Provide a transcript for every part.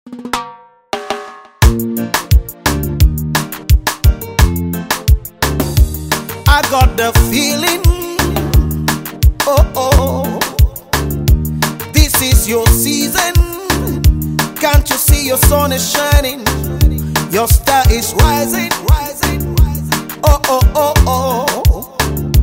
I got the feeling, oh, this is your season. Can't you see your sun is shining? Your star is rising, oh.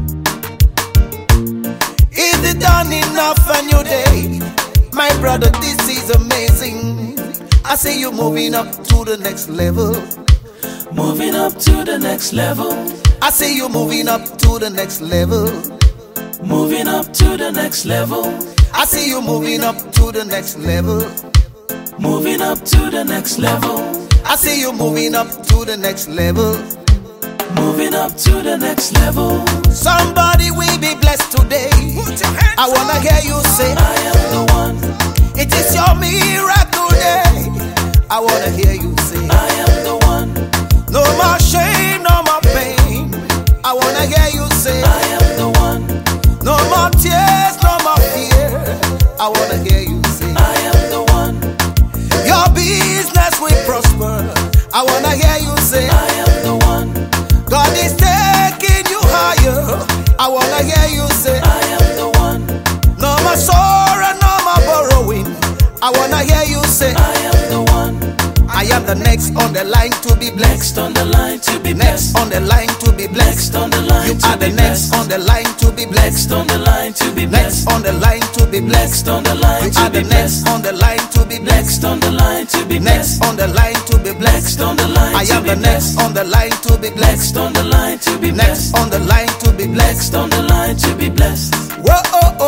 Is it done enough a new day? My brother, this is amazing. I see you moving up to the next level. Moving up to the next level. I see you moving up to the next level. Moving up to the next level. I see you moving up to the next level. Moving up to the next level. I see you moving up to the next level. Moving up to the next level. Somebody will be blessed today. I wanna hear you say, I am the one. It is your miracle day. I wanna hear you say, I am the one. no more shame, no more pain. I wanna hear you say, I am the one. no more tears, no more fear. I wanna hear you say, I am the one. your business will prosper. I wanna hear you say, I am the one. God is taking you higher. I wanna hear you say, I am the one. no more sorrow, no more borrowing. I wanna hear you say, I am the one. I am the next on the line to be blessed. Next on the line to be Next blessed. on the line to be blessed. Next on the line You to are be the next blessed. on the line to be blessed. Next on the line to be Next blessed. on the line to be blessed. Next on the line You to are be the next blessed. on the line to be blessed. Next on the line to be Next blessed. on the line to be blessed. Next on the line I to am be the next blessed. on the line to be blessed. Next on the line to be Next blessed. on the line to be blessed. Next on the line to be blessed. Whoa,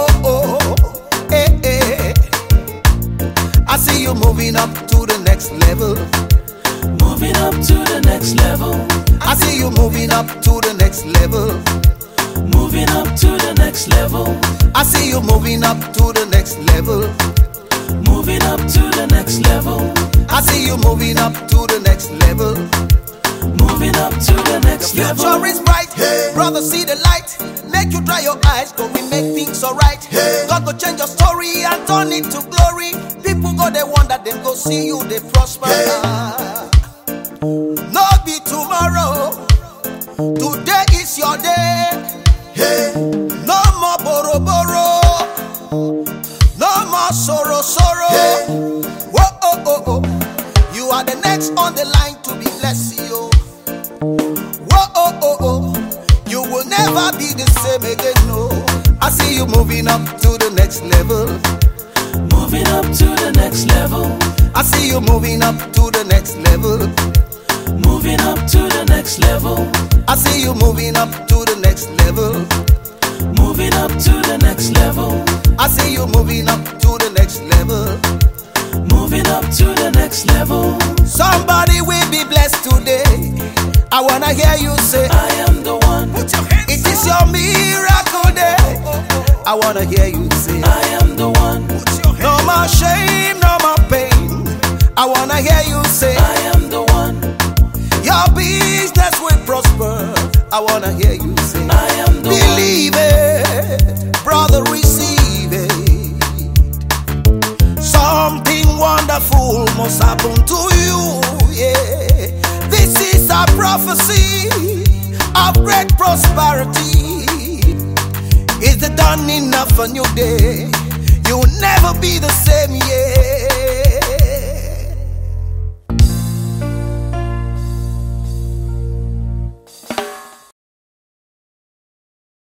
eh. I see you moving up to the next level. Moving up to the next level. I see you moving up to the next level. Moving up to the next level. I see you moving up to the next level. Moving up to the next level. I see you moving up to the next level. Moving up to the next Future level. is bright, brother, see the light. Make you dry your eyes, go we make things alright. God go change your story and turn it to glory. People go they wonder, them go see you, they prosper. No be tomorrow, today is your day. No more borrow, no more sorrow. Whoa, oh. You are the next on the line to be blessed, yo. Whoa, you will never be the same again, no. I see you moving up to the next level. Moving up to the next level. I see you moving up to the next level. Moving up to the next level. I see you moving up to the next level. Moving up to the next level. I see you moving up to the next level. Moving up to the next level. Somebody will be blessed today. I wanna hear you say, I am the one. it is your miracle day. I wanna hear you say, I am the one. no more shame, no more pain. I wanna hear you say, I am the one. your business will prosper. I wanna hear you say, I am the one. believe it, brother, receive it. Something wonderful must happen to you, yeah. This is a prophecy of great prosperity. Is it done enough a new day? You'll never be the same, yeah.